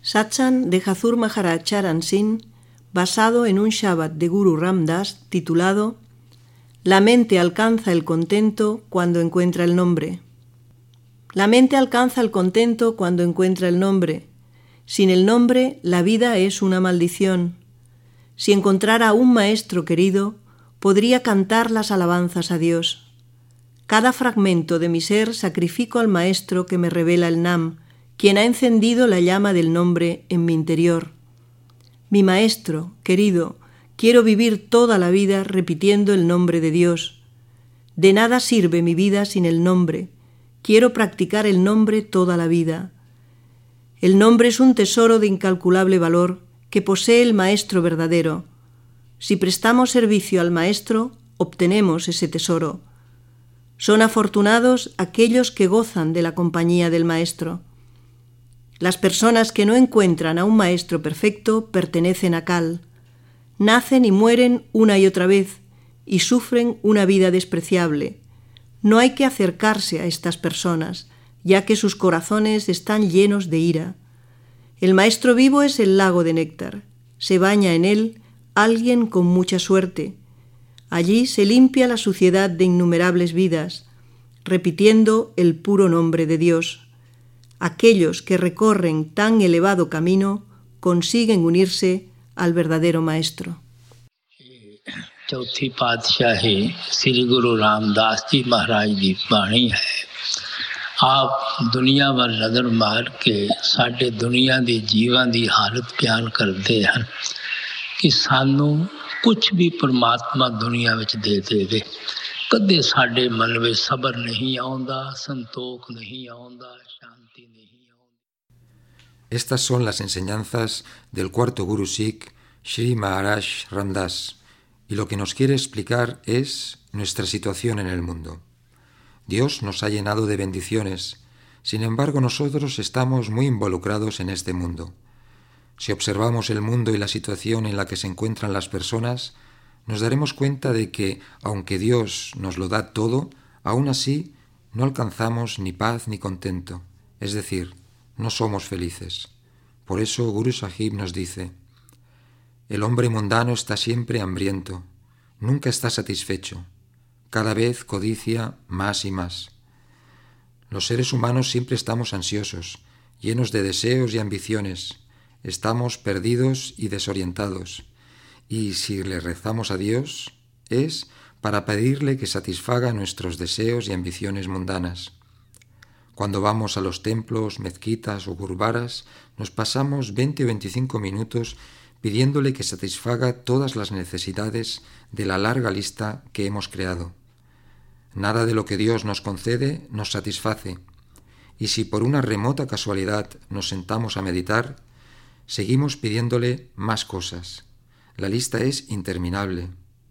Satsang de Hazur Maharaj Charan Singh, basado en un Shabad de Guru Ram Das titulado La mente alcanza el contento cuando encuentra el nombre. La mente alcanza el contento cuando encuentra el nombre. Sin el nombre, la vida es una maldición. Si encontrara un maestro querido, podría cantar las alabanzas a Dios. Cada fragmento de mi ser sacrifico al maestro que me revela el Nam, quien ha encendido la llama del nombre en mi interior. Mi maestro, querido, quiero vivir toda la vida repitiendo el nombre de Dios. De nada sirve mi vida sin el nombre. Quiero practicar el nombre toda la vida. El nombre es un tesoro de incalculable valor que posee el maestro verdadero. Si prestamos servicio al maestro, obtenemos ese tesoro. Son afortunados aquellos que gozan de la compañía del maestro. Las personas que no encuentran a un maestro perfecto pertenecen a Kal. Nacen y mueren una y otra vez y sufren una vida despreciable. No hay que acercarse a estas personas, ya que sus corazones están llenos de ira. El maestro vivo es el lago de néctar. Se baña en él alguien con mucha suerte. Allí se limpia la suciedad de innumerables vidas, repitiendo el puro nombre de Dios. Aquellos que recorren tan elevado camino consiguen unirse al verdadero maestro. चौथी पातशाही श्री गुरु रामदास जी महाराज की बाणी है। आप दुनिया पर नज़र मार के साडे दुनिया दी जीवां दी हालत बयान करते हैं कि सानू कुछ भी परमात्मा दुनिया विच दे देवे, कदे साडे मन विच सबर नहीं आउंदा, संतोख नहीं आउंदा, शांति नहीं आउंदी। Estas son las enseñanzas del cuarto Guru Sikh, Sri Maharaj Ram Das, y lo que nos quiere explicar es nuestra situación en el mundo. Dios nos ha llenado de bendiciones, sin embargo nosotros estamos muy involucrados en este mundo. Si observamos el mundo y la situación en la que se encuentran las personas, nos daremos cuenta de que, aunque Dios nos lo da todo, aún así no alcanzamos ni paz ni contento, es decir, no somos felices. Por eso Guru Sahib nos dice: el hombre mundano está siempre hambriento, nunca está satisfecho, cada vez codicia más y más. Los seres humanos siempre estamos ansiosos, llenos de deseos y ambiciones, estamos perdidos y desorientados, y si le rezamos a Dios es para pedirle que satisfaga nuestros deseos y ambiciones mundanas. Cuando vamos a los templos, mezquitas o gurudwaras, nos pasamos 20 o 25 minutos pidiéndole que satisfaga todas las necesidades de la larga lista que hemos creado. Nada de lo que Dios nos concede nos satisface, y si por una remota casualidad nos sentamos a meditar, seguimos pidiéndole más cosas. La lista es interminable.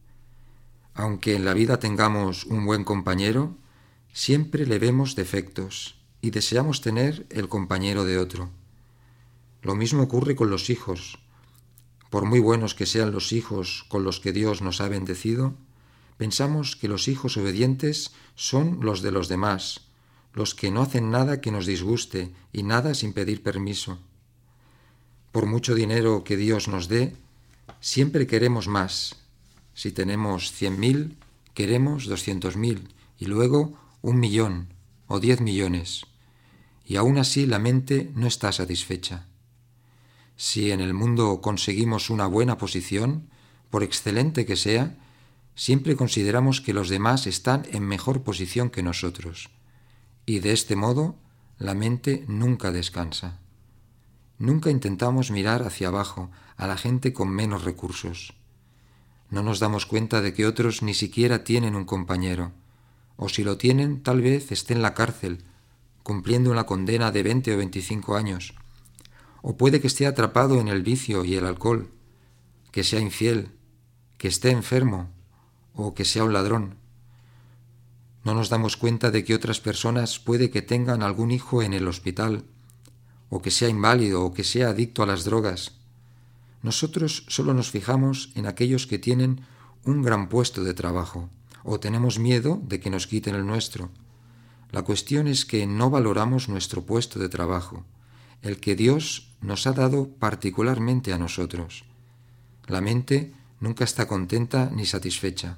Aunque en la vida tengamos un buen compañero, siempre le vemos defectos y deseamos tener el compañero de otro. Lo mismo ocurre con los hijos. Por muy buenos que sean los hijos con los que Dios nos ha bendecido, pensamos que los hijos obedientes son los de los demás, los que no hacen nada que nos disguste y nada sin pedir permiso. Por mucho dinero que Dios nos dé, siempre queremos más. Si tenemos 100.000, queremos 200.000 y luego 1.000.000 o 10 millones. Y aún así la mente no está satisfecha. Si en el mundo conseguimos una buena posición, por excelente que sea, siempre consideramos que los demás están en mejor posición que nosotros. Y de este modo, la mente nunca descansa. Nunca intentamos mirar hacia abajo a la gente con menos recursos. No nos damos cuenta de que otros ni siquiera tienen un compañero, o si lo tienen, tal vez esté en la cárcel, cumpliendo una condena de 20 o 25 años. O puede que esté atrapado en el vicio y el alcohol, que sea infiel, que esté enfermo o que sea un ladrón. No nos damos cuenta de que otras personas puede que tengan algún hijo en el hospital, o que sea inválido o que sea adicto a las drogas. Nosotros solo nos fijamos en aquellos que tienen un gran puesto de trabajo, o tenemos miedo de que nos quiten el nuestro. La cuestión es que no valoramos nuestro puesto de trabajo. el que Dios nos ha dado particularmente a nosotros. La mente nunca está contenta ni satisfecha.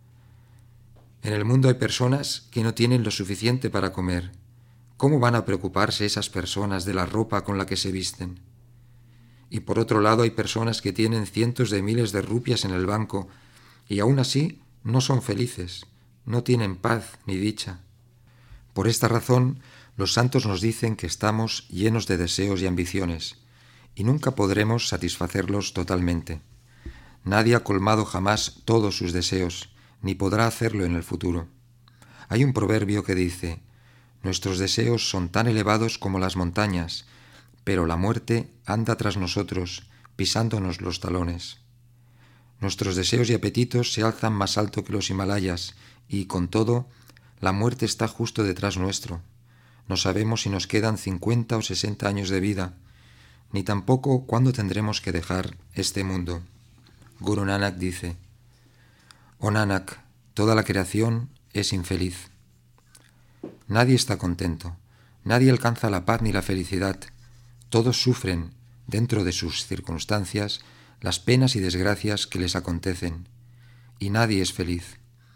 En el mundo hay personas que no tienen lo suficiente para comer. ¿Cómo van a preocuparse esas personas de la ropa con la que se visten? Y por otro lado hay personas que tienen cientos de miles de rupias en el banco y aún así no son felices, no tienen paz ni dicha. Por esta razón, los santos nos dicen que estamos llenos de deseos y ambiciones y nunca podremos satisfacerlos totalmente. Nadie ha colmado jamás todos sus deseos, ni podrá hacerlo en el futuro. Hay un proverbio que dice: nuestros deseos son tan elevados como las montañas, pero la muerte anda tras nosotros, pisándonos los talones. Nuestros deseos y apetitos se alzan más alto que los Himalayas, y, con todo, la muerte está justo detrás nuestro. No sabemos si nos quedan 50 o 60 años de vida, ni tampoco cuándo tendremos que dejar este mundo. Guru Nanak dice: Oh Nanak, toda la creación es infeliz. Nadie está contento, nadie alcanza la paz ni la felicidad. Todos sufren, dentro de sus circunstancias, las penas y desgracias que les acontecen, y nadie es feliz.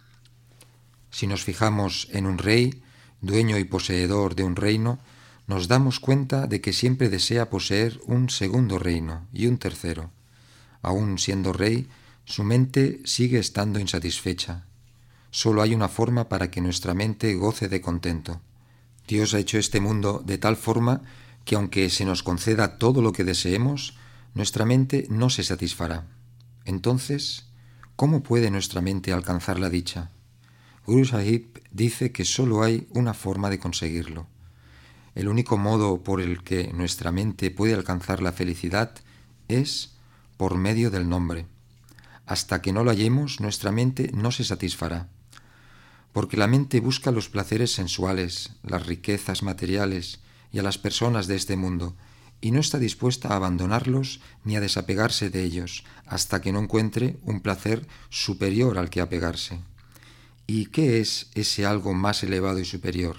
Si nos fijamos en un rey, dueño y poseedor de un reino, nos damos cuenta de que siempre desea poseer un segundo reino y un tercero. Aún siendo rey, su mente sigue estando insatisfecha. Solo hay una forma para que nuestra mente goce de contento. Dios ha hecho este mundo de tal forma que aunque se nos conceda todo lo que deseemos, nuestra mente no se satisfará. Entonces, ¿cómo puede nuestra mente alcanzar la dicha? Guru Sahib dice que solo hay una forma de conseguirlo. El único modo por el que nuestra mente puede alcanzar la felicidad es por medio del nombre. Hasta que no lo hallemos, nuestra mente no se satisfará. Porque la mente busca los placeres sensuales, las riquezas materiales y a las personas de este mundo, y no está dispuesta a abandonarlos ni a desapegarse de ellos, hasta que no encuentre un placer superior al que apegarse. ¿Y qué es ese algo más elevado y superior?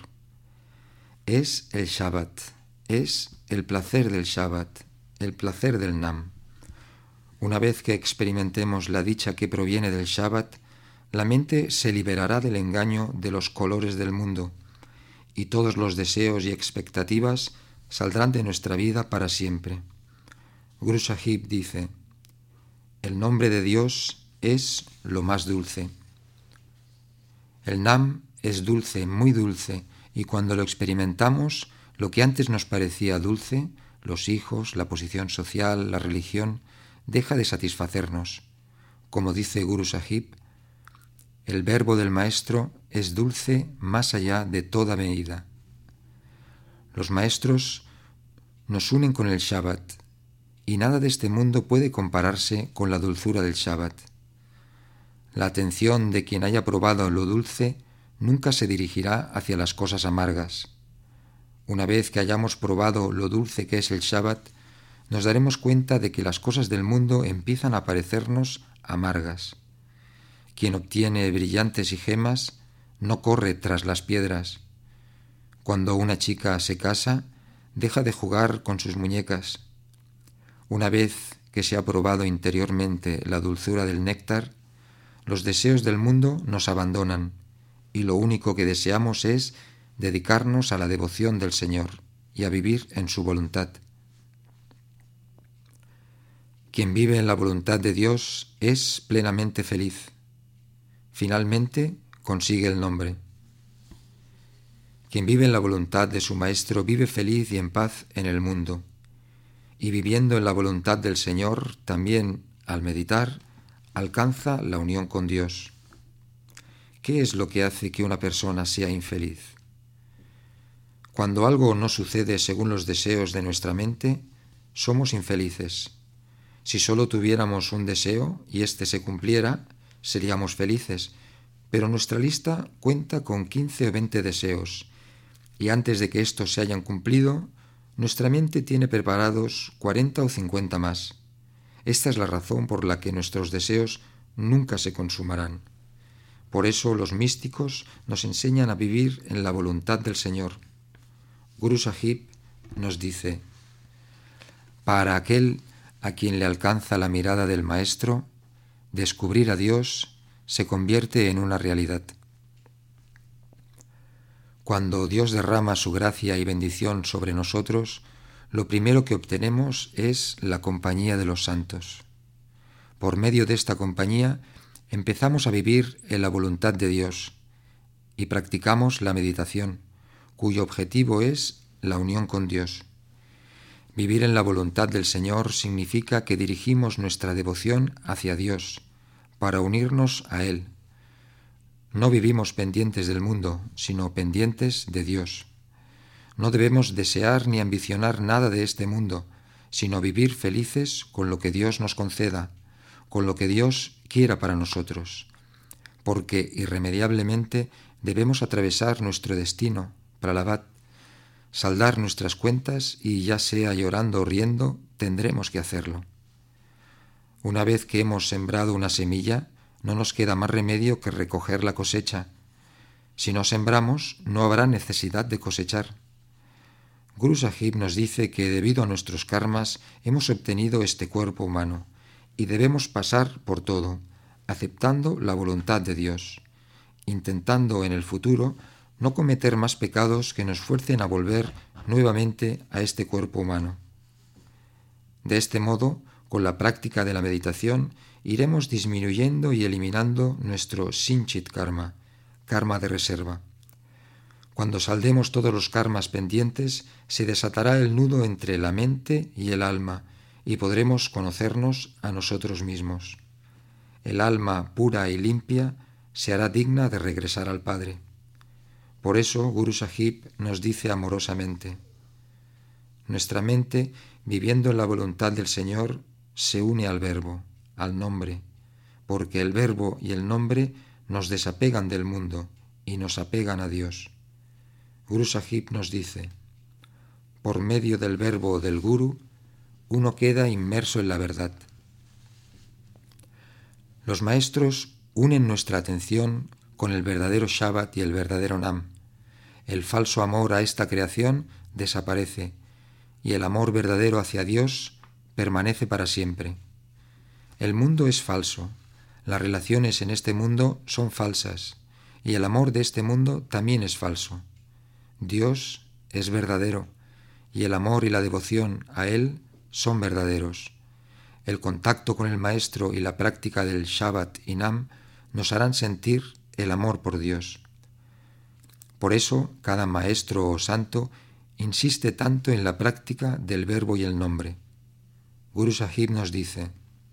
Es el Shabbat, es el placer del Shabbat, el placer del Nam. Una vez que experimentemos la dicha que proviene del Shabbat, la mente se liberará del engaño de los colores del mundo, y todos los deseos y expectativas saldrán de nuestra vida para siempre. Guru Sahib dice: el nombre de Dios es lo más dulce. El Nam es dulce, muy dulce, y cuando lo experimentamos, lo que antes nos parecía dulce, los hijos, la posición social, la religión, deja de satisfacernos. Como dice Guru Sahib, el verbo del Maestro es dulce más allá de toda medida. Los maestros nos unen con el Shabbat, y nada de este mundo puede compararse con la dulzura del Shabbat. La atención de quien haya probado lo dulce nunca se dirigirá hacia las cosas amargas. Una vez que hayamos probado lo dulce que es el Shabbat, nos daremos cuenta de que las cosas del mundo empiezan a parecernos amargas. Quien obtiene brillantes y gemas no corre tras las piedras. Cuando una chica se casa, deja de jugar con sus muñecas. Una vez que se ha probado interiormente la dulzura del néctar, los deseos del mundo nos abandonan y lo único que deseamos es dedicarnos a la devoción del Señor y a vivir en su voluntad. Quien vive en la voluntad de Dios es plenamente feliz. Finalmente consigue el nombre. Quien vive en la voluntad de su Maestro vive feliz y en paz en el mundo. Y viviendo en la voluntad del Señor, también al meditar, alcanza la unión con Dios. ¿Qué es lo que hace que una persona sea infeliz? Cuando algo no sucede según los deseos de nuestra mente, somos infelices. Si solo tuviéramos un deseo y éste se cumpliera, seríamos felices, pero nuestra lista cuenta con 15 o 20 deseos, y antes de que estos se hayan cumplido, nuestra mente tiene preparados 40 o 50 más. Esta es la razón por la que nuestros deseos nunca se consumarán. Por eso los místicos nos enseñan a vivir en la voluntad del Señor. Guru Sahib nos dice: Para aquel a quien le alcanza la mirada del Maestro, descubrir a Dios se convierte en una realidad. Cuando Dios derrama su gracia y bendición sobre nosotros, lo primero que obtenemos es la compañía de los santos. Por medio de esta compañía empezamos a vivir en la voluntad de Dios y practicamos la meditación, cuyo objetivo es la unión con Dios. Vivir en la voluntad del Señor significa que dirigimos nuestra devoción hacia Dios para unirnos a Él. No vivimos pendientes del mundo, sino pendientes de Dios. No debemos desear ni ambicionar nada de este mundo, sino vivir felices con lo que Dios nos conceda, con lo que Dios quiera para nosotros, porque irremediablemente debemos atravesar nuestro destino, Pralabat, saldar nuestras cuentas y ya sea llorando o riendo, tendremos que hacerlo. Una vez que hemos sembrado una semilla, no nos queda más remedio que recoger la cosecha. Si no sembramos, no habrá necesidad de cosechar. Guru Sahib nos dice que debido a nuestros karmas hemos obtenido este cuerpo humano y debemos pasar por todo, aceptando la voluntad de Dios, intentando en el futuro no cometer más pecados que nos fuercen a volver nuevamente a este cuerpo humano. De este modo, con la práctica de la meditación, iremos disminuyendo y eliminando nuestro Sinchit karma, karma de reserva. Cuando saldemos todos los karmas pendientes, se desatará el nudo entre la mente y el alma y podremos conocernos a nosotros mismos. El alma pura y limpia se hará digna de regresar al Padre. Por eso Guru Sahib nos dice amorosamente: nuestra mente, viviendo en la voluntad del Señor, se une al Verbo, al nombre, porque el Verbo y el nombre nos desapegan del mundo y nos apegan a Dios. Guru Sahib nos dice: por medio del Verbo del Guru, uno queda inmerso en la verdad. Los maestros unen nuestra atención con el verdadero Shabbat y el verdadero Nam. El falso amor a esta creación desaparece y el amor verdadero hacia Dios permanece para siempre. El mundo es falso, las relaciones en este mundo son falsas y el amor de este mundo también es falso. Dios es verdadero y el amor y la devoción a Él son verdaderos. El contacto con el Maestro y la práctica del Shabbat y Nam nos harán sentir el amor por Dios. Por eso, cada maestro o santo insiste tanto en la práctica del verbo y el nombre. Guru Sahib nos dice: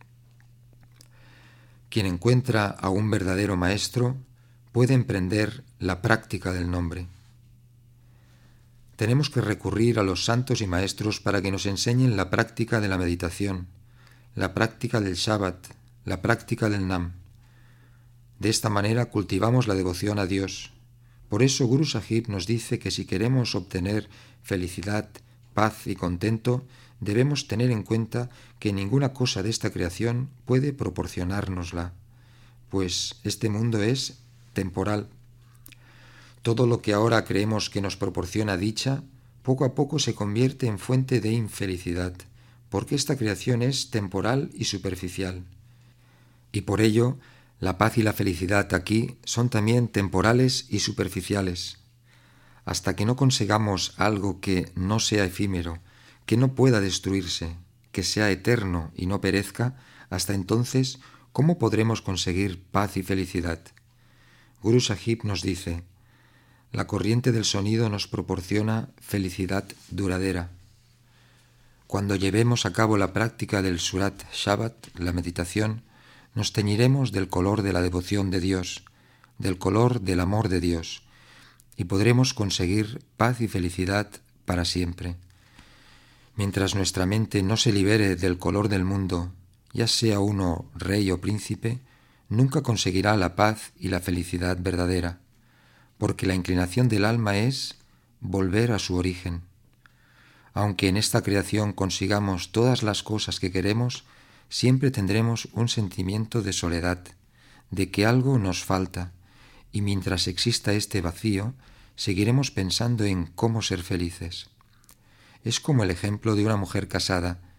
quien encuentra a un verdadero maestro puede emprender la práctica del nombre. Tenemos que recurrir a los santos y maestros para que nos enseñen la práctica de la meditación, la práctica del Shabbat, la práctica del Nam. De esta manera cultivamos la devoción a Dios. Por eso Guru Sahib nos dice que si queremos obtener felicidad, paz y contento, debemos tener en cuenta que ninguna cosa de esta creación puede proporcionárnosla, pues este mundo es temporal. Todo lo que ahora creemos que nos proporciona dicha, poco a poco se convierte en fuente de infelicidad, porque esta creación es temporal y superficial. Y por ello, la paz y la felicidad aquí son también temporales y superficiales. Hasta que no consigamos algo que no sea efímero, que no pueda destruirse, que sea eterno y no perezca, hasta entonces, ¿cómo podremos conseguir paz y felicidad? Guru Sahib nos dice: la corriente del sonido nos proporciona felicidad duradera. Cuando llevemos a cabo la práctica del Surat Shabbat, la meditación, nos teñiremos del color de la devoción de Dios, del color del amor de Dios, y podremos conseguir paz y felicidad para siempre. Mientras nuestra mente no se libere del color del mundo, ya sea uno rey o príncipe, nunca conseguirá la paz y la felicidad verdadera, porque la inclinación del alma es volver a su origen. Aunque en esta creación consigamos todas las cosas que queremos, siempre tendremos un sentimiento de soledad, de que algo nos falta, y mientras exista este vacío, seguiremos pensando en cómo ser felices. Es como el ejemplo de una mujer casada.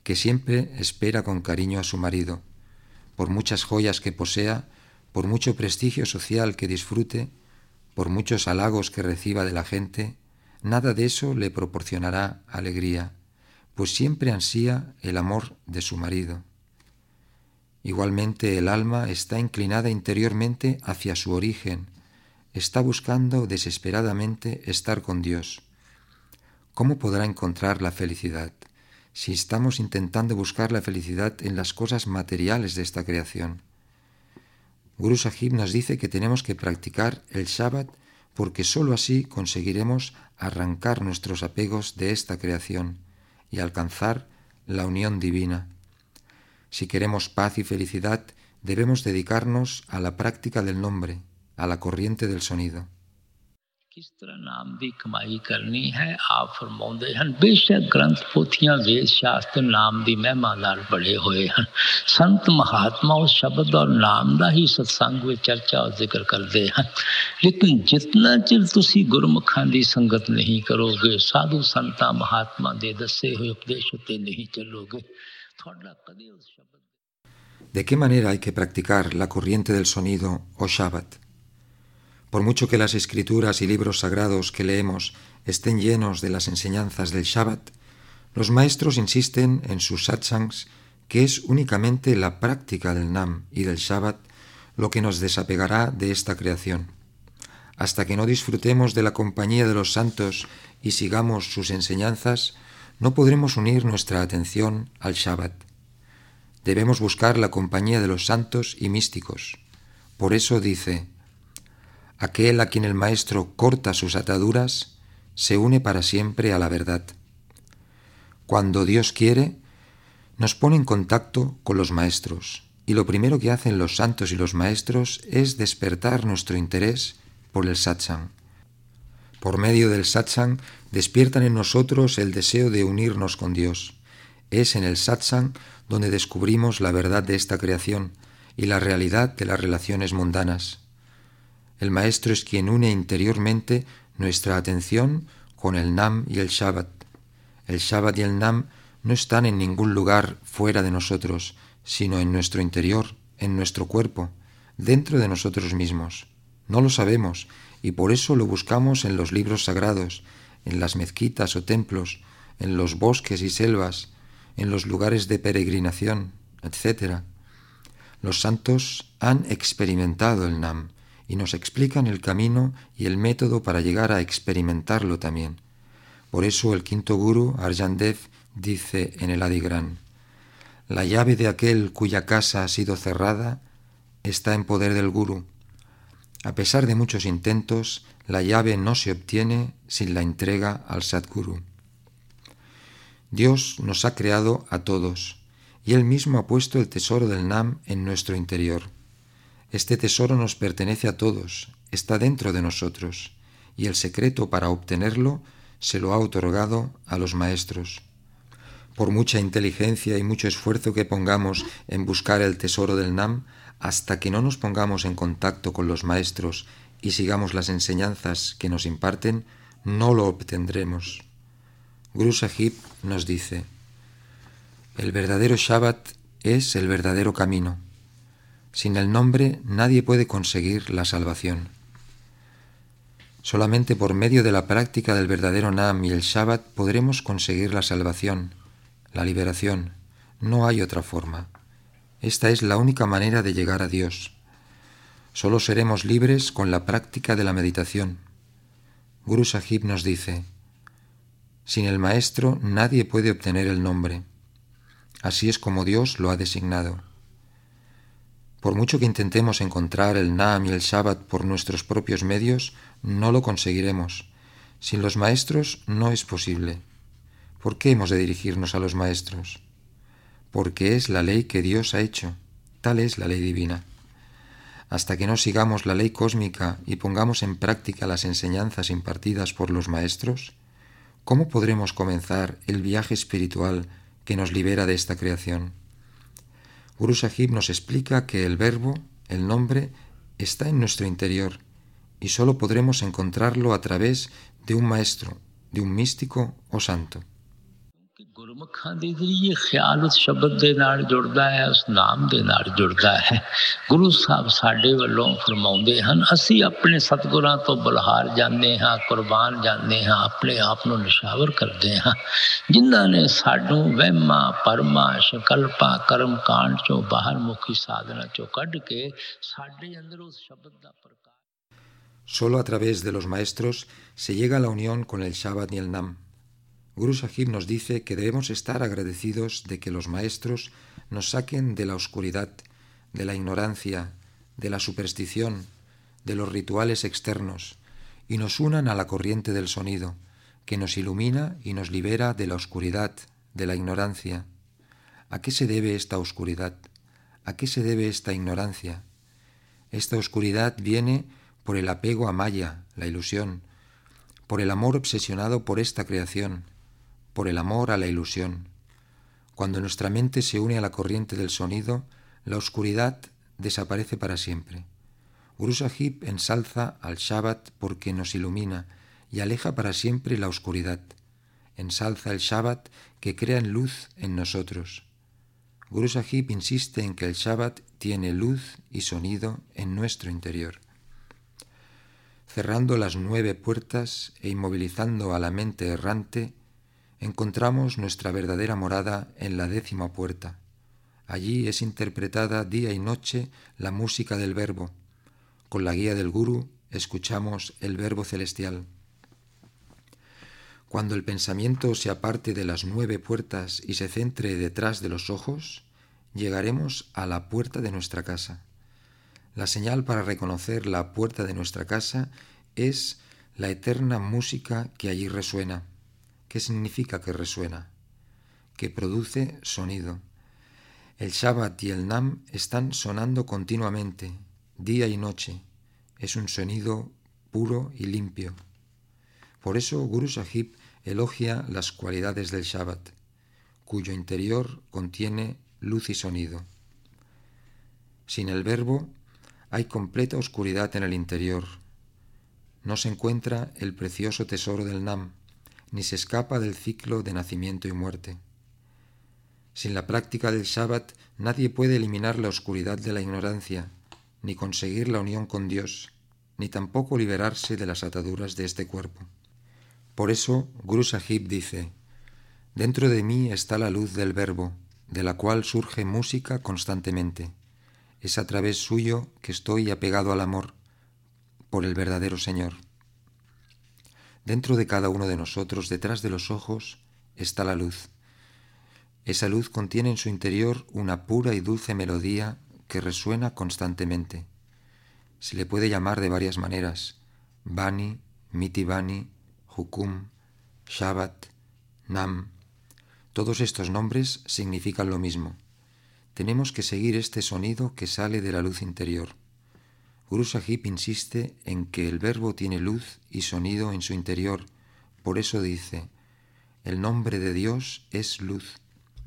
que siempre espera con cariño a su marido. Por muchas joyas que posea, por mucho prestigio social que disfrute, por muchos halagos que reciba de la gente, nada de eso le proporcionará alegría, pues siempre ansía el amor de su marido. Igualmente el alma está inclinada interiormente hacia su origen, está buscando desesperadamente estar con Dios. ¿Cómo podrá encontrar la felicidad si estamos intentando buscar la felicidad en las cosas materiales de esta creación? Guru Sahib nos dice que tenemos que practicar el Shabbat porque sólo así conseguiremos arrancar nuestros apegos de esta creación y alcanzar la unión divina. Si queremos paz y felicidad, debemos dedicarnos a la práctica del nombre, a la corriente del sonido. किस तरह नाम दी कमाई करनी है आप फरमाउंदे हन बेशक ग्रंथ पोथियां वेद शास्त्र नाम दी महिमा नाल बड़े होए हन संत महात्मा उस शब्द और नाम दा ही सत्संग विच चर्चा और जिक्र करते हैं लेकिन जितना चिर तुसी गुरमुखां दी संगत नहीं करोगे साधु संतां महात्मा दे दसे हुए उपदेश उत्ते नहीं चलोगे थोड़ा कदे उस शब्द ¿De qué manera hay que practicar la corriente del sonido o Shabbat? Por mucho que las escrituras y libros sagrados que leemos estén llenos de las enseñanzas del Shabbat, los maestros insisten en sus satsangs que es únicamente la práctica del Nam y del Shabbat lo que nos desapegará de esta creación. Hasta que no disfrutemos de la compañía de los santos y sigamos sus enseñanzas, no podremos unir nuestra atención al Shabbat. Debemos buscar la compañía de los santos y místicos. Por eso dice: aquel a quien el maestro corta sus ataduras, se une para siempre a la verdad. Cuando Dios quiere, nos pone en contacto con los maestros, y lo primero que hacen los santos y los maestros es despertar nuestro interés por el satsang. Por medio del satsang despiertan en nosotros el deseo de unirnos con Dios. Es en el satsang donde descubrimos la verdad de esta creación y la realidad de las relaciones mundanas. El maestro es quien une interiormente nuestra atención con el Nam y el Shabbat. El Shabbat y el Nam no están en ningún lugar fuera de nosotros, sino en nuestro interior, en nuestro cuerpo, dentro de nosotros mismos. No lo sabemos y por eso lo buscamos en los libros sagrados, en las mezquitas o templos, en los bosques y selvas, en los lugares de peregrinación, etc. Los santos han experimentado el Nam y nos explican el camino y el método para llegar a experimentarlo también. Por eso el quinto gurú, Arjan Dev, dice en el Adigran: la llave de aquel cuya casa ha sido cerrada está en poder del gurú. A pesar de muchos intentos, la llave no se obtiene sin la entrega al Sadguru. Dios nos ha creado a todos y Él mismo ha puesto el tesoro del Nam en nuestro interior. Este tesoro nos pertenece a todos, está dentro de nosotros, y el secreto para obtenerlo se lo ha otorgado a los maestros. Por mucha inteligencia y mucho esfuerzo que pongamos en buscar el tesoro del Nam, hasta que no nos pongamos en contacto con los maestros y sigamos las enseñanzas que nos imparten, no lo obtendremos. Guru Sahib nos dice: el verdadero Shabbat es el verdadero camino. Sin el nombre nadie puede conseguir la salvación. Solamente por medio de la práctica del verdadero Nam y el Shabbat podremos conseguir la salvación, la liberación. No hay otra forma. Esta es la única manera de llegar a Dios. Solo seremos libres con la práctica de la meditación. Guru Sahib nos dice: sin el Maestro nadie puede obtener el nombre. Así es como Dios lo ha designado. Por mucho que intentemos encontrar el Nam y el Shabbat por nuestros propios medios, no lo conseguiremos. Sin los maestros no es posible. ¿Por qué hemos de dirigirnos a los maestros? Porque es la ley que Dios ha hecho. Tal es la ley divina. Hasta que no sigamos la ley cósmica y pongamos en práctica las enseñanzas impartidas por los maestros, ¿cómo podremos comenzar el viaje espiritual que nos libera de esta creación? Guru Sahib nos explica que el verbo, el nombre, está en nuestro interior y solo podremos encontrarlo a través de un maestro, de un místico o santo. ਗੁਰਮੁਖਾਂ ਦੇ ਜ਼ਰੀਏ ਖਿਆਲ ਉਸ ਸ਼ਬਦ ਦੇ ਨਾਲ ਜੁੜਦਾ ਹੈ, ਉਸ ਨਾਮ ਦੇ ਨਾਲ ਜੁੜਦਾ ਹੈ। ਗੁਰੂ ਸਾਹਿਬ ਸਾਡੇ ਵੱਲੋਂ ਫਰਮਾਉਂਦੇ ਹਨ, ਅਸੀਂ ਆਪਣੇ ਸਤਿਗੁਰਾਂ ਤੋਂ ਬਲਹਾਰ ਜਾਂਦੇ ਹਾਂ, ਕੁਰਬਾਨ ਜਾਂਦੇ ਹਾਂ, ਆਪਣੇ ਆਪ ਨੂੰ ਨਿਸ਼ਾਵਰ ਕਰਦੇ ਹਾਂ, ਜਿਨ੍ਹਾਂ ਨੇ ਸਾਨੂੰ ਵਹਿਮਾਂ ਭਰਮਾਂ ਸੰਕਲਪਾਂ ਕਰਮ ਕਾਂਡ ਚੋਂ ਬਾਹਰ ਮੁਖੀ ਸਾਧਨਾ ਚੋਂ ਕੱਢ ਕੇ ਸਾਡੇ ਅੰਦਰ ਉਸ ਸ਼ਬਦ ਦਾ ਪ੍ਰਕਾਸ਼। Solo a través de los maestros se llega a la unión con el Shabad y el Nam. Guru Sahib nos dice que debemos estar agradecidos de que los maestros nos saquen de la oscuridad, de la ignorancia, de la superstición, de los rituales externos y nos unan a la corriente del sonido, que nos ilumina y nos libera de la oscuridad, de la ignorancia. ¿A qué se debe esta oscuridad? ¿A qué se debe esta ignorancia? Esta oscuridad viene por el apego a Maya, la ilusión, por el amor obsesionado por esta creación, por el amor a la ilusión. Cuando nuestra mente se une a la corriente del sonido, la oscuridad desaparece para siempre. Guru Sahib ensalza al Shabad porque nos ilumina y aleja para siempre la oscuridad. Ensalza el Shabad que crea en luz en nosotros. Guru Sahib insiste en que el Shabad tiene luz y sonido en nuestro interior. Cerrando las 9 puertas e inmovilizando a la mente errante, encontramos nuestra verdadera morada en la 10ª puerta. Allí es interpretada día y noche la música del Verbo. Con la guía del Guru escuchamos el Verbo celestial. Cuando el pensamiento se aparte de las 9 puertas y se centre detrás de los ojos, llegaremos a la puerta de nuestra casa. La señal para reconocer la puerta de nuestra casa es la eterna música que allí resuena. ¿Qué significa que resuena? Que produce sonido. El Shabad y el Nam están sonando continuamente, día y noche. Es un sonido puro y limpio. Por eso Guru Sahib elogia las cualidades del Shabad, cuyo interior contiene luz y sonido. Sin el verbo hay completa oscuridad en el interior. No se encuentra el precioso tesoro del Nam, ni se escapa del ciclo de nacimiento y muerte. Sin la práctica del Shabad nadie puede eliminar la oscuridad de la ignorancia, ni conseguir la unión con Dios, ni tampoco liberarse de las ataduras de este cuerpo. Por eso Guru Sahib dice: dentro de mí está la luz del Verbo, de la cual surge música constantemente. Es a través suyo que estoy apegado al amor, por el verdadero Señor. Dentro de cada uno de nosotros, detrás de los ojos, está la luz. Esa luz contiene en su interior una pura y dulce melodía que resuena constantemente. Se le puede llamar de varias maneras: Bani, Miti Bani, Hukum, Shabad, Nam. Todos estos nombres significan lo mismo. Tenemos que seguir este sonido que sale de la luz interior. Guru Sahib insiste en que el Verbo tiene luz y sonido en su interior. Por eso dice: el nombre de Dios es luz.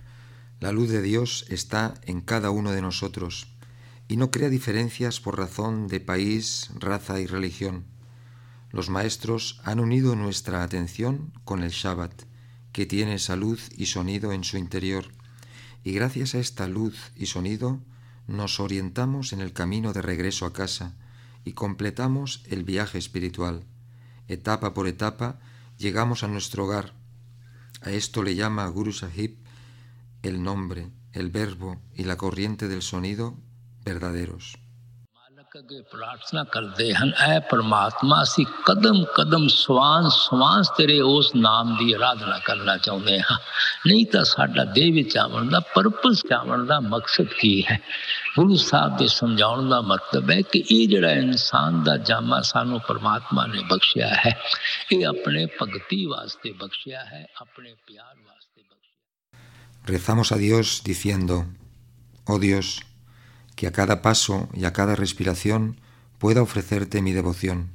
La luz de Dios está en cada uno de nosotros y no crea diferencias por razón de país, raza y religión. Los maestros han unido nuestra atención con el Shabad, que tiene esa luz y sonido en su interior, y gracias a esta luz y sonido nos orientamos en el camino de regreso a casa y completamos el viaje espiritual. Etapa por etapa llegamos a nuestro hogar. A esto le llama Guru Sahib el nombre, el verbo y la corriente del sonido verdaderos. ਅੱਗੇ ਪ੍ਰਾਰਥਨਾ ਕਰਦੇ ਹਨ, ਐ ਪਰਮਾਤਮਾ ਅਸੀਂ ਕਦਮ ਕਦਮ ਸਵਾਸ ਸਵਾਸ ਤੇਰੇ ਉਸ ਨਾਮ ਦੀ ਆਰਾਧਨਾ ਕਰਨਾ ਚਾਹੁੰਦੇ ਹਾਂ, ਨਹੀਂ ਤਾਂ ਸਾਡਾ ਦੇਹ ਵਿੱਚ ਆਉਣ ਦਾ ਪਰਪਸ ਆਉਣ ਦਾ ਮਕਸਦ ਕੀ ਹੈ। ਗੁਰੂ ਸਾਹਿਬ ਦੇ ਸਮਝਾਉਣ ਦਾ ਮਤਲਬ ਹੈ ਕਿ ਇਹ ਜਿਹੜਾ ਇਨਸਾਨ ਦਾ ਜਾਮਾ ਸਾਨੂੰ ਪਰਮਾਤਮਾ ਨੇ ਬਖਸ਼ਿਆ ਹੈ, ਇਹ ਆਪਣੇ ਭਗਤੀ ਵਾਸਤੇ ਬਖਸ਼ਿਆ ਹੈ, ਆਪਣੇ ਪਿਆਰ ਵਾਸਤੇ ਬਖਸ਼ਿਆ। Rezamos a Dios diciendo: oh Dios, que a cada paso y a cada respiración pueda ofrecerte mi devoción.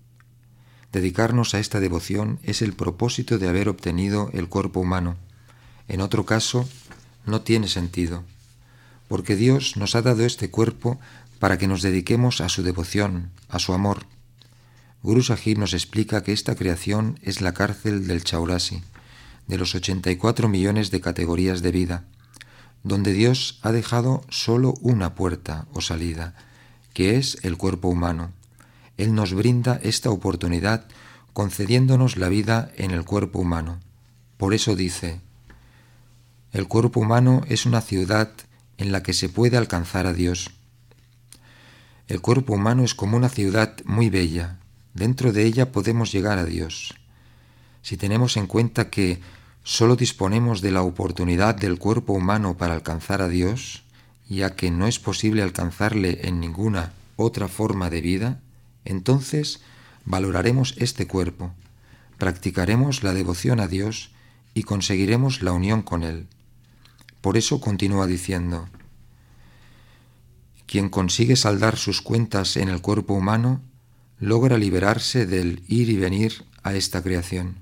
Dedicarnos a esta devoción es el propósito de haber obtenido el cuerpo humano. En otro caso, no tiene sentido, porque Dios nos ha dado este cuerpo para que nos dediquemos a su devoción, a su amor. Guru Sahib nos explica que esta creación es la cárcel del Chaurasi, de los 84 millones de categorías de vida, donde Dios ha dejado solo una puerta o salida, que es el cuerpo humano. Él nos brinda esta oportunidad concediéndonos la vida en el cuerpo humano. Por eso dice: el cuerpo humano es una ciudad en la que se puede alcanzar a Dios. El cuerpo humano es como una ciudad muy bella. Dentro de ella podemos llegar a Dios. Si tenemos en cuenta que solo disponemos de la oportunidad del cuerpo humano para alcanzar a Dios, ya que no es posible alcanzarle en ninguna otra forma de vida, entonces valoraremos este cuerpo, practicaremos la devoción a Dios y conseguiremos la unión con Él. Por eso continúa diciendo: quien consigue saldar sus cuentas en el cuerpo humano, logra liberarse del ir y venir a esta creación.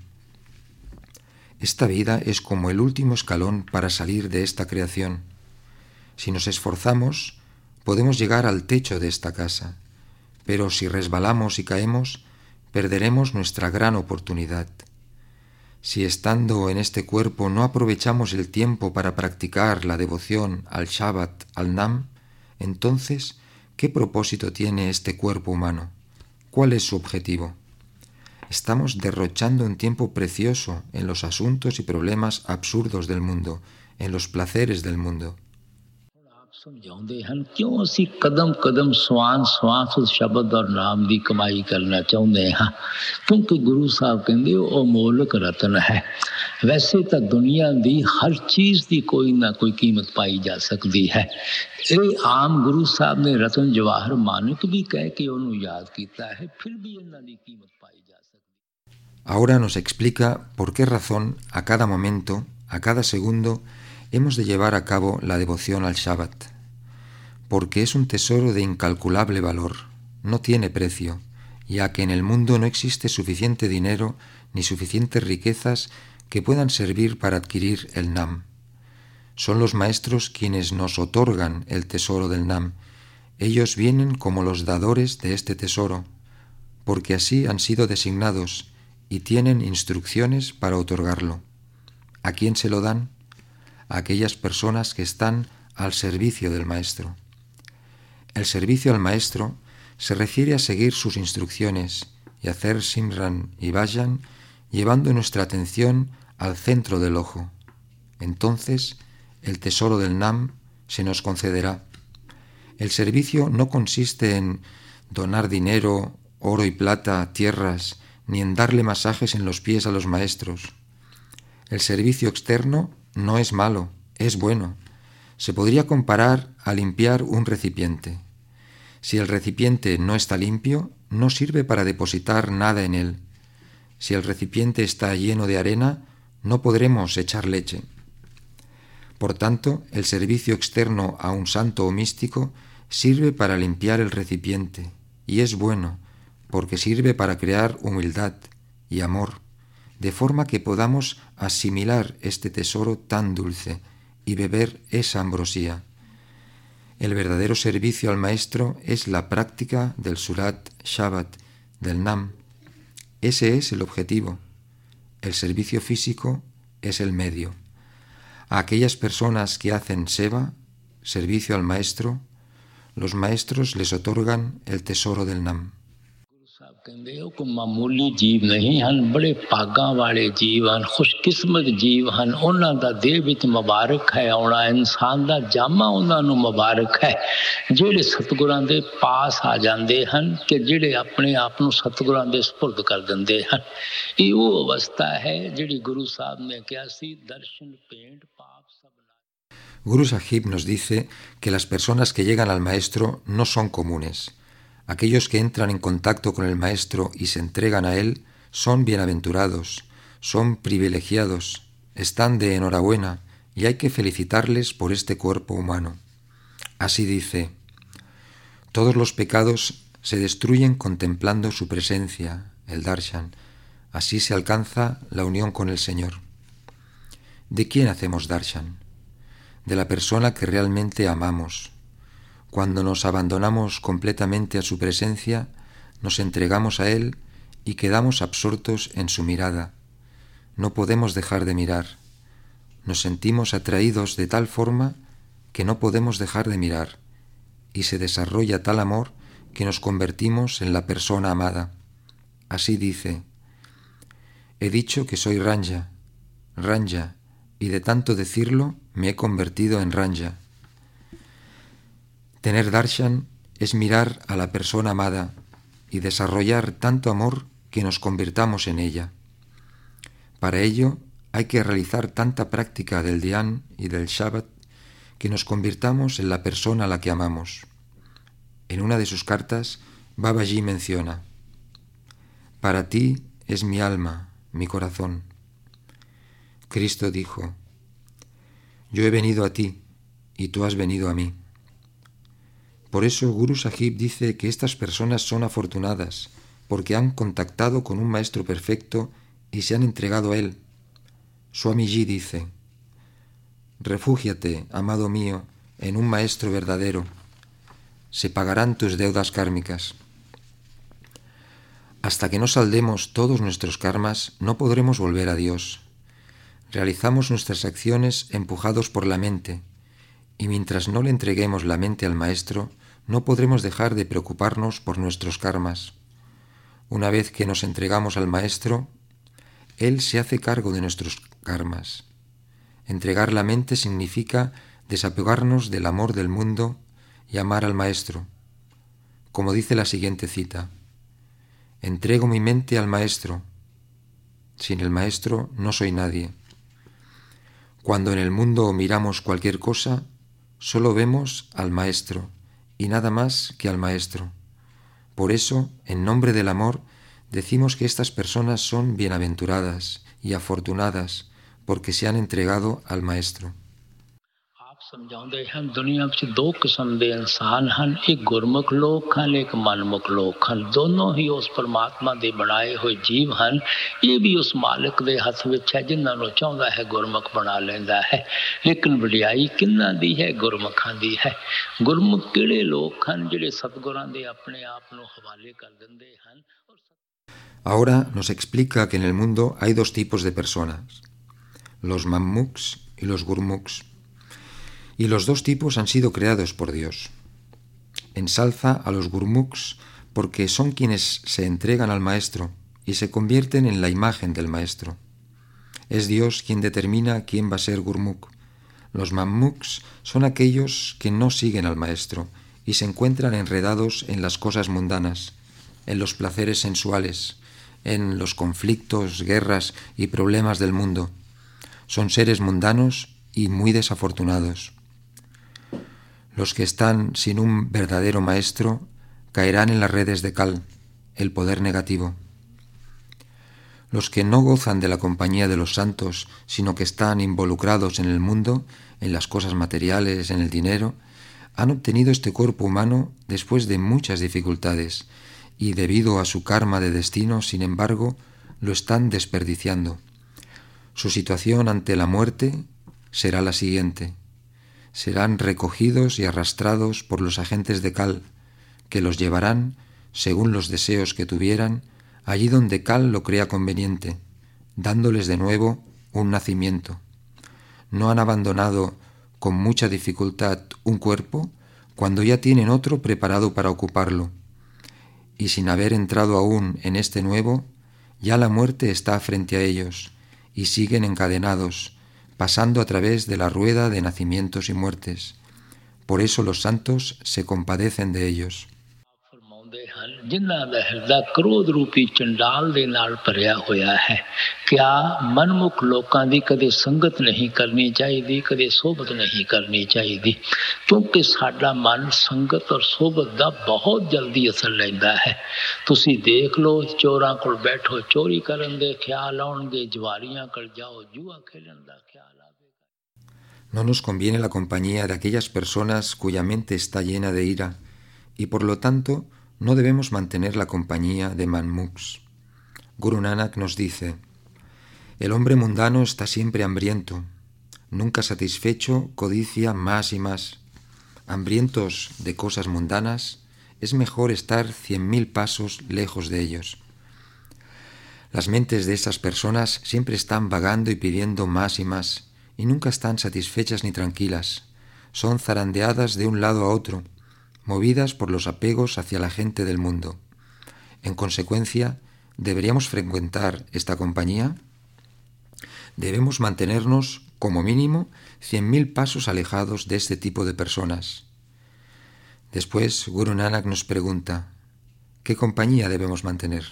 Esta vida es como el último escalón para salir de esta creación. Si nos esforzamos, podemos llegar al techo de esta casa, pero si resbalamos y caemos, perderemos nuestra gran oportunidad. Si estando en este cuerpo no aprovechamos el tiempo para practicar la devoción al Shabbat, al Nam, entonces, ¿qué propósito tiene este cuerpo humano? ¿Cuál es su objetivo? Estamos derrochando un tiempo precioso en los asuntos y problemas absurdos del mundo, en los placeres del mundo. ਸਮਝਾਉਂਦੇ ਹਨ ਕਿਉਂ ਅਸੀਂ ਕਦਮ ਕਦਮ ਸਵਾਸ ਉਸ ਸ਼ਬਦ ਔਰ ਨਾਮ ਦੀ ਕਮਾਈ ਕਰਨਾ ਚਾਹੁੰਦੇ ਹਾਂ ਕਿਉਂਕਿ ਗੁਰੂ ਸਾਹਿਬ ਕਹਿੰਦੇ ਉਹ ਅਮੋਲਕ ਰਤਨ ਹੈ ਵੈਸੇ ਤਾਂ ਦੁਨੀਆ ਦੀ ਹਰ ਚੀਜ਼ ਦੀ ਕੋਈ ਨਾ ਕੋਈ ਕੀਮਤ ਪਾਈ ਜਾ ਸਕਦੀ ਹੈ ਇਹ ਆਮ ਗੁਰੂ ਸਾਹਿਬ ਨੇ ਰਤਨ ਜਵਾਹਰ ਮਾਨਕ ਵੀ ਕਹਿ ਕੇ ਉਹਨੂੰ ਯਾਦ ਕੀਤਾ ਹੈ ਫਿਰ ਵੀ ਇਹਨਾਂ ਦੀ ਕੀਮਤ ਪਾਈ ਜਾ ਸਕਦੀ। Ahora nos explica por qué razón a cada momento, a cada segundo, hemos de llevar a cabo la devoción al Shabbat, porque es un tesoro de incalculable valor, no tiene precio, ya que en el mundo no existe suficiente dinero ni suficientes riquezas que puedan servir para adquirir el Nam. Son los maestros quienes nos otorgan el tesoro del Nam. Ellos vienen como los dadores de este tesoro, porque así han sido designados y tienen instrucciones para otorgarlo. ¿A quién se lo dan? A aquellas personas que están al servicio del Maestro. El servicio al Maestro se refiere a seguir sus instrucciones y hacer Simran y Vayan llevando nuestra atención al centro del ojo. Entonces, el tesoro del Nam se nos concederá. El servicio no consiste en donar dinero, oro y plata, tierras, ni en darle masajes en los pies a los maestros. El servicio externo no es malo, es bueno. Se podría comparar a limpiar un recipiente. Si el recipiente no está limpio, no sirve para depositar nada en él. Si el recipiente está lleno de arena, no podremos echar leche. Por tanto, el servicio externo a un santo o místico sirve para limpiar el recipiente, y es bueno, porque sirve para crear humildad y amor, de forma que podamos asimilar este tesoro tan dulce y beber esa ambrosía. El verdadero servicio al Maestro es la práctica del Surat Shabbat, del Nam. Ese es el objetivo. El servicio físico es el medio. A aquellas personas que hacen seva, servicio al Maestro, los maestros les otorgan el tesoro del Nam. ਕਹਿੰਦੇ ਉਹ ਕੋਈ ਮਾਮੂਲੀ ਜੀਵ ਨਹੀਂ ਹਨ ਬੜੇ ਭਾਗਾਂ ਵਾਲੇ ਜੀਵ ਹਨ ਖੁਸ਼ਕਿਸਮਤ ਜੀਵ ਹਨ ਉਹਨਾਂ ਦਾ ਦੇਹ ਵਿੱਚ ਮੁਬਾਰਕ ਹੈ ਆਉਣਾ ਇਨਸਾਨ ਦਾ ਜਾਮਾ ਉਹਨਾਂ ਨੂੰ ਮੁਬਾਰਕ ਹੈ ਜਿਹੜੇ ਸਤਿਗੁਰਾਂ ਦੇ ਪਾਸ ਆ ਜਾਂਦੇ ਹਨ ਕਿ ਜਿਹੜੇ ਆਪਣੇ ਆਪ ਨੂੰ ਸਤਿਗੁਰਾਂ ਦੇ ਸਪੁਰਦ ਕਰ ਦਿੰਦੇ ਹਨ ਇਹ ਉਹ ਅਵਸਥਾ ਹੈ ਜਿਹੜੀ ਗੁਰੂ ਸਾਹਿਬ ਨੇ ਕਿਹਾ ਸੀ ਦਰਸ਼ਨ ਪੇਂਟ ਪਾਪ ਸਭ। Guru Sahib nos dice que las personas que llegan al Maestro no son comunes. Aquellos que entran en contacto con el Maestro y se entregan a Él son bienaventurados, son privilegiados, están de enhorabuena y hay que felicitarles por este cuerpo humano. Así dice: todos los pecados se destruyen contemplando su presencia, el darshan. Así se alcanza la unión con el Señor. ¿De quién hacemos darshan? De la persona que realmente amamos. Cuando nos abandonamos completamente a su presencia, nos entregamos a Él y quedamos absortos en su mirada. no podemos dejar de mirar. Nos sentimos atraídos de tal forma que no podemos dejar de mirar, y se desarrolla tal amor que nos convertimos en la persona amada. Así dice: he dicho que soy Ranja, Ranja, y de tanto decirlo me he convertido en Ranja. Tener darshan es mirar a la persona amada y desarrollar tanto amor que nos convirtamos en ella. Para ello hay que realizar tanta práctica del dhyan y del Shabbat que nos convirtamos en la persona a la que amamos. En una de sus cartas, Babaji menciona: para ti es mi alma, mi corazón. Cristo dijo: yo he venido a ti y tú has venido a mí. Por eso Guru Sahib dice que estas personas son afortunadas porque han contactado con un maestro perfecto y se han entregado a él. Swamiji dice: refúgiate, amado mío, en un maestro verdadero. Se pagarán tus deudas kármicas. Hasta que no saldemos todos nuestros karmas, no podremos volver a Dios. Realizamos nuestras acciones empujados por la mente, y mientras no le entreguemos la mente al maestro, no podremos dejar de preocuparnos por nuestros karmas. Una vez que nos entregamos al maestro, él se hace cargo de nuestros karmas. Entregar la mente significa desapegarnos del amor del mundo y amar al maestro. Como dice la siguiente cita: entrego mi mente al maestro. Sin el maestro no soy nadie. Cuando en el mundo miramos cualquier cosa, solo vemos al maestro y nada más que al maestro. Por eso, en nombre del amor, decimos que estas personas son bienaventuradas y afortunadas porque se han entregado al maestro. समझाते हैं दुनिया में दो किस्म के इंसान हैं, एक गुरमुख लोग हैं, एक मनमुख लोग हैं। दोनों ही उस परमात्मा दे बनाए हुए जीव हैं। ये भी उस मालिक दे हथ विच है, जिन्हां नूं चाहुंदा है गुरमुख बना लैंदा है। लेकिन वडियाई किन्हां दी है? गुरमुखां दी है। गुरमुख किहड़े लोग हैं? जिहड़े सतगुरां दे अपने आप नूं हवाले कर दिंदे हैं। Ahora nos explica que en el mundo hay dos tipos de personas, los mammuks y los gurmuks. Y los dos tipos han sido creados por Dios. Ensalza a los gurmuks porque son quienes se entregan al maestro y se convierten en la imagen del maestro. Es Dios quien determina quién va a ser gurmuk. Los mammuks son aquellos que no siguen al maestro y se encuentran enredados en las cosas mundanas, en los placeres sensuales, en los conflictos, guerras y problemas del mundo. Son seres mundanos y muy desafortunados. Los que están sin un verdadero maestro caerán en las redes de Kal, el poder negativo. Los que no gozan de la compañía de los santos, sino que están involucrados en el mundo, en las cosas materiales, en el dinero, han obtenido este cuerpo humano después de muchas dificultades y debido a su karma de destino, sin embargo, lo están desperdiciando. Su situación ante la muerte será la siguiente: serán recogidos y arrastrados por los agentes de Kal, que los llevarán, según los deseos que tuvieran, allí donde Kal lo crea conveniente, dándoles de nuevo un nacimiento. No han abandonado con mucha dificultad un cuerpo cuando ya tienen otro preparado para ocuparlo, y sin haber entrado aún en este nuevo, ya la muerte está frente a ellos, y siguen encadenados, pasando a través de la rueda de nacimientos y muertes. Por eso los santos se compadecen de ellos. जिन्हां दा हृदय क्रोध रूपी चंडाल दे नाल भरिया होया है, क्या मनमुख लोकां दी कदे संगत नहीं करनी चाहिदी, कदे सोबत नहीं करनी चाहिदी, क्योंकि साडा मन संगत और सोबत दा बहुत जल्दी असर लैंदा है। तुसी देख लो, चोरां कोल बैठो चोरी करन दे ख्याल आउणगे, जवारियां कोल जाओ जुआ खेलन दा ख्याल आवेगा। No nos conviene la compañía de aquellas personas cuya mente está llena de ira y por lo tanto no debemos mantener la compañía de manmuks. Guru Nanak nos dice: el hombre mundano está siempre hambriento, nunca satisfecho, codicia más y más. Hambrientos de cosas mundanas, es mejor estar 100.000 pasos lejos de ellos. Las mentes de esas personas siempre están vagando y pidiendo más y más, y nunca están satisfechas ni tranquilas. Son zarandeadas de un lado a otro, movidas por los apegos hacia la gente del mundo. En consecuencia, ¿deberíamos frecuentar esta compañía? Debemos mantenernos, como mínimo, 100.000 pasos alejados de este tipo de personas. Después, Guru Nanak nos pregunta, ¿qué compañía debemos mantener?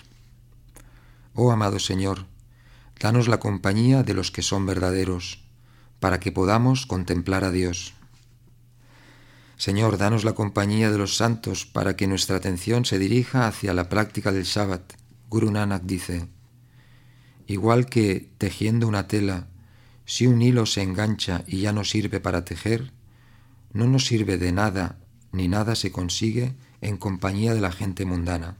Oh amado Señor, danos la compañía de los que son verdaderos, para que podamos contemplar a Dios. Señor, danos la compañía de los santos para que nuestra atención se dirija hacia la práctica del Shabbat. Guru Nanak dice, igual que tejiendo una tela, si un hilo se engancha y ya no sirve para tejer, no nos sirve de nada ni nada se consigue en compañía de la gente mundana.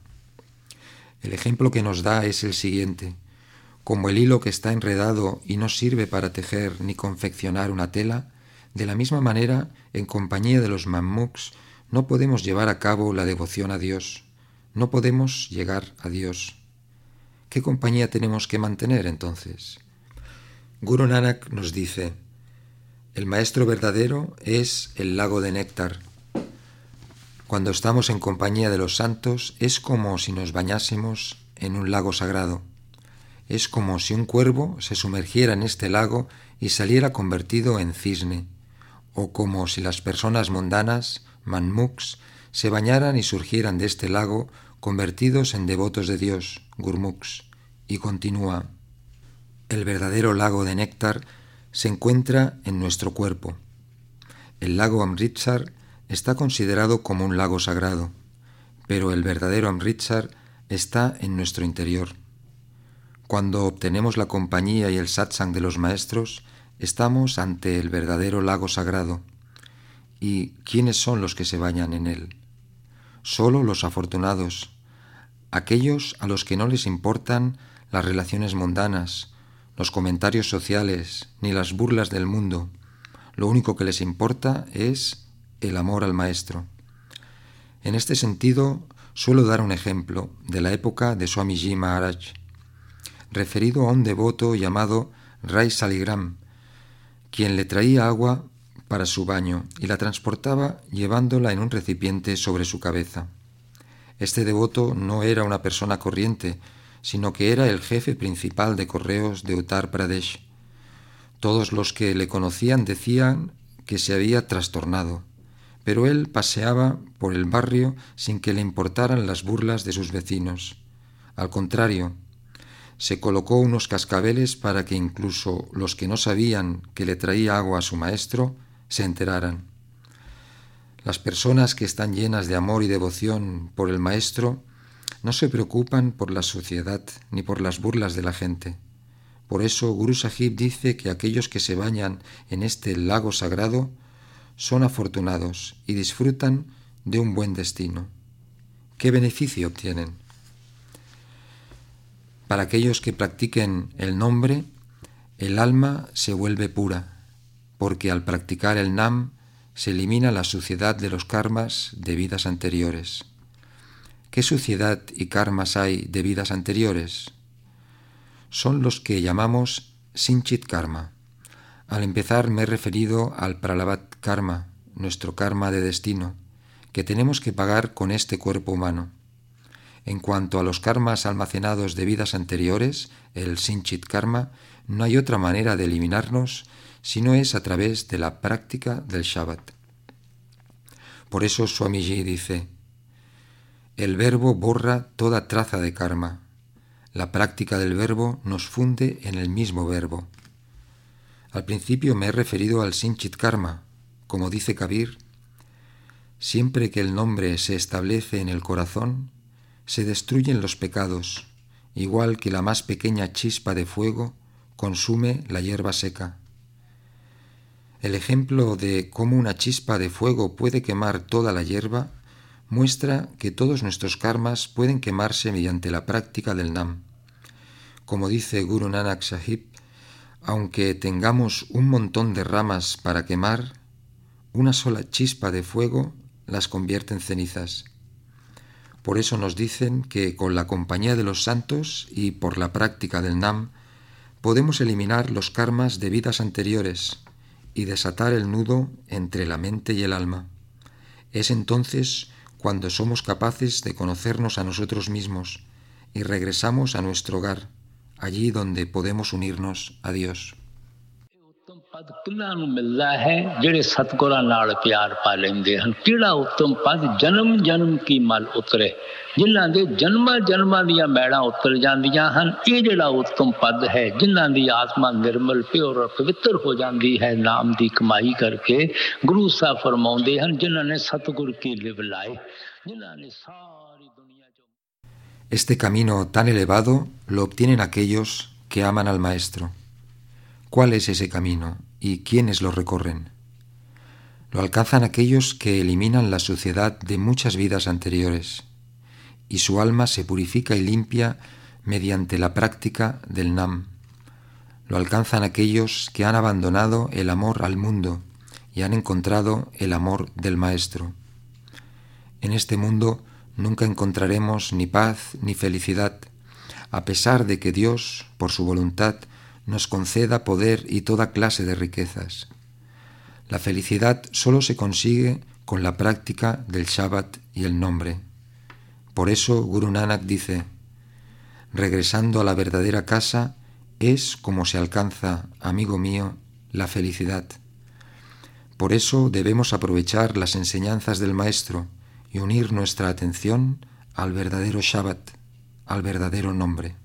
El ejemplo que nos da es el siguiente. Como el hilo que está enredado y no sirve para tejer ni confeccionar una tela, de la misma manera, en compañía de los mammuks, no podemos llevar a cabo la devoción a Dios. No podemos llegar a Dios. ¿Qué compañía tenemos que mantener entonces? Guru Nanak nos dice, el maestro verdadero es el lago de néctar. Cuando estamos en compañía de los santos es como si nos bañásemos en un lago sagrado. Es como si un cuervo se sumergiera en este lago y saliera convertido en cisne, o como si las personas mundanas, manmuks, se bañaran y surgieran de este lago convertidos en devotos de Dios, gurmuks. Y continúa, el verdadero lago de néctar se encuentra en nuestro cuerpo. El lago Amritsar está considerado como un lago sagrado, pero el verdadero Amritsar está en nuestro interior. Cuando obtenemos la compañía y el satsang de los maestros, estamos ante el verdadero lago sagrado. ¿Y quiénes son los que se bañan en él? Solo los afortunados, aquellos a los que no les importan las relaciones mundanas, los comentarios sociales, ni las burlas del mundo. Lo único que les importa es el amor al maestro. En este sentido, suelo dar un ejemplo de la época de Swamiji Maharaj, referido a un devoto llamado Rai Saligram, quien le traía agua para su baño y la transportaba llevándola en un recipiente sobre su cabeza. Este devoto no era una persona corriente, sino que era el jefe principal de correos de Uttar Pradesh. Todos los que le conocían decían que se había trastornado, pero él paseaba por el barrio sin que le importaran las burlas de sus vecinos. Al contrario, se colocó unos cascabeles para que incluso los que no sabían que le traía agua a su maestro se enteraran. Las personas que están llenas de amor y devoción por el maestro no se preocupan por la sociedad ni por las burlas de la gente. Por eso Guru Sahib dice que aquellos que se bañan en este lago sagrado son afortunados y disfrutan de un buen destino. ¿Qué beneficio obtienen? Para aquellos que practiquen el nombre, el alma se vuelve pura, porque al practicar el nam se elimina la suciedad de los karmas de vidas anteriores. ¿Qué suciedad y karmas hay de vidas anteriores? Son los que llamamos Sinchit Karma. Al empezar me he referido al Pralabat Karma, nuestro karma de destino, que tenemos que pagar con este cuerpo humano. En cuanto a los karmas almacenados de vidas anteriores, el Sinchit Karma, no hay otra manera de eliminarnos si no es a través de la práctica del Shabbat. Por eso Swamiji dice, el verbo borra toda traza de karma. La práctica del verbo nos funde en el mismo verbo. Al principio me he referido al Sinchit Karma. Como dice Kabir, siempre que el nombre se establece en el corazón, se destruyen los pecados, igual que la más pequeña chispa de fuego consume la hierba seca. El ejemplo de cómo una chispa de fuego puede quemar toda la hierba muestra que todos nuestros karmas pueden quemarse mediante la práctica del Nam. Como dice Guru Nanak Sahib, aunque tengamos un montón de ramas para quemar, una sola chispa de fuego las convierte en cenizas. Por eso nos dicen que con la compañía de los santos y por la práctica del Nam podemos eliminar los karmas de vidas anteriores y desatar el nudo entre la mente y el alma. Es entonces cuando somos capaces de conocernos a nosotros mismos y regresamos a nuestro hogar, allí donde podemos unirnos a Dios. पद किन्हां नूं मिलदा है ਜਿਹੜੇ ਸਤਿਗੁਰਾਂ ਨਾਲ ਪਿਆਰ ਪਾ ਲੈਂਦੇ ਹਨ। ਕਿਹੜਾ ਉੱਤਮ ਪਦ ਜਨਮ ਜਨਮ ਕੀ ਮਲ ਉਤਰੇ, ਜਿਨ੍ਹਾਂ ਦੇ ਜਨਮਾਂ ਜਨਮਾਂ ਦੀਆਂ ਮੈਲਾਂ ਉਤਰ ਜਾਂਦੀਆਂ ਹਨ। ਇਹ ਜਿਹੜਾ ਉੱਤਮ ਪਦ ਹੈ ਜਿਨ੍ਹਾਂ ਦੀ ਆਤਮਾ ਨਿਰਮਲ ਪਿਓਰ ਔਰ ਪਵਿੱਤਰ ਹੋ ਜਾਂਦੀ ਹੈ ਨਾਮ ਦੀ ਕਮਾਈ ਕਰਕੇ। ਗੁਰੂ ਸਾਹਿਬ ਫਰਮਾਉਂਦੇ ਹਨ ਜਿਨ੍ਹਾਂ ਨੇ ਸਤਿਗੁਰ ਕੀ ਲਿਵ ਲਾਏ, ਜਿਨ੍ਹਾਂ ਨੇ ਸਾਰੀ ਦੁਨੀਆ ਚ। Este camino tan elevado lo obtienen aquellos que aman al Maestro. ¿Cuál es ese camino y quiénes lo recorren? Lo alcanzan aquellos que eliminan la suciedad de muchas vidas anteriores y su alma se purifica y limpia mediante la práctica del Nam. Lo alcanzan aquellos que han abandonado el amor al mundo y han encontrado el amor del Maestro. En este mundo nunca encontraremos ni paz ni felicidad, a pesar de que Dios, por su voluntad, nos conceda poder y toda clase de riquezas. La felicidad solo se consigue con la práctica del Shabbat y el nombre. Por eso Guru Nanak dice: regresando a la verdadera casa es como se alcanza, amigo mío, la felicidad. Por eso debemos aprovechar las enseñanzas del Maestro y unir nuestra atención al verdadero Shabbat, al verdadero nombre.